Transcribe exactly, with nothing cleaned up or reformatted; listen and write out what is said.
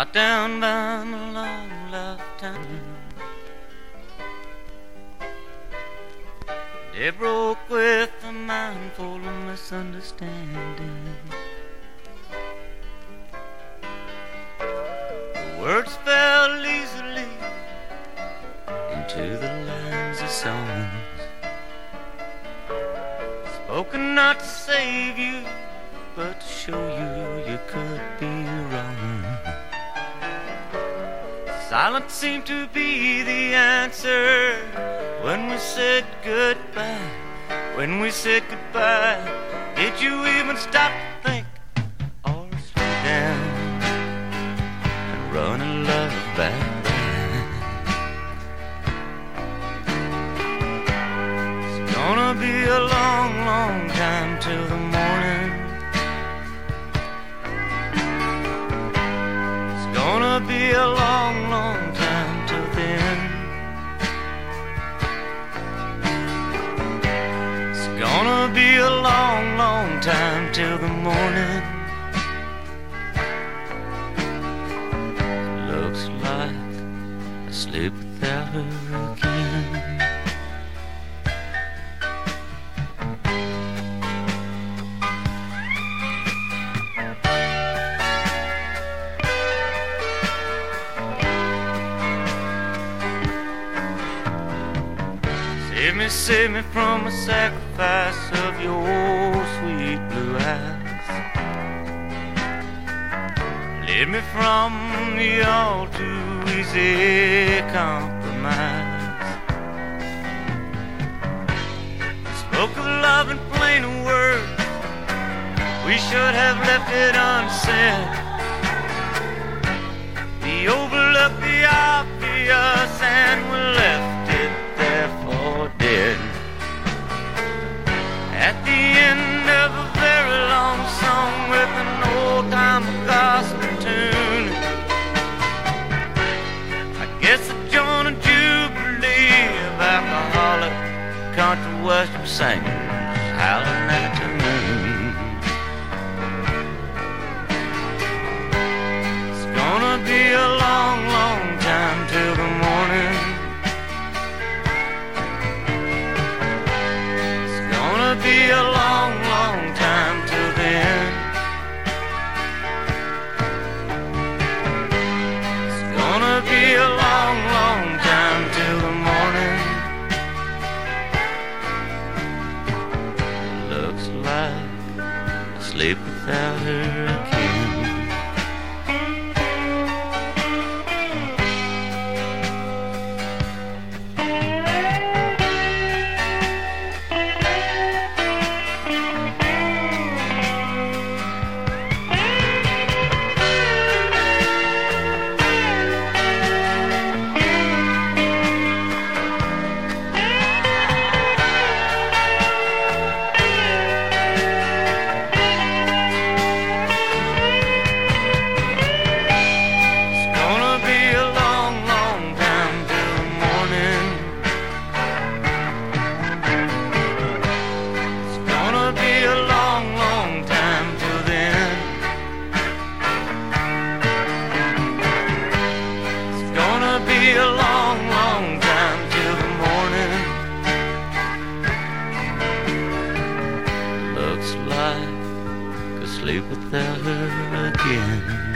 out down by the long lifetime. They broke with a mind full of misunderstanding. The words fell easily into the lines of songs, spoken not to save you, but to show you you could be wrong. Silence seemed to be the answer when we said goodbye. When we said goodbye, did you even stop to think or slow down and run a love back? It's gonna be a long, long time till the morning. It's gonna be a long, long time till then. Gonna be a long, long time till the morning. Looks like I sleep without her again. Save me, save me from a sacrifice of your sweet blue eyes. Lead me from the all too easy compromise. Spoke of love in plainer words, we should have left it unsaid. We overlooked the obvious and we left it there for dead. At the end of a very long song with an old-time gospel tune, I guess I joined a jubilee of alcoholic country western singers howling at the moon. It's gonna be a long, long time till the morning. Be a long, long time till then. It's gonna be a long, long time till the morning. Looks like I sleep without her again. Be a long, long time till the morning. Looks like I sleep without her again.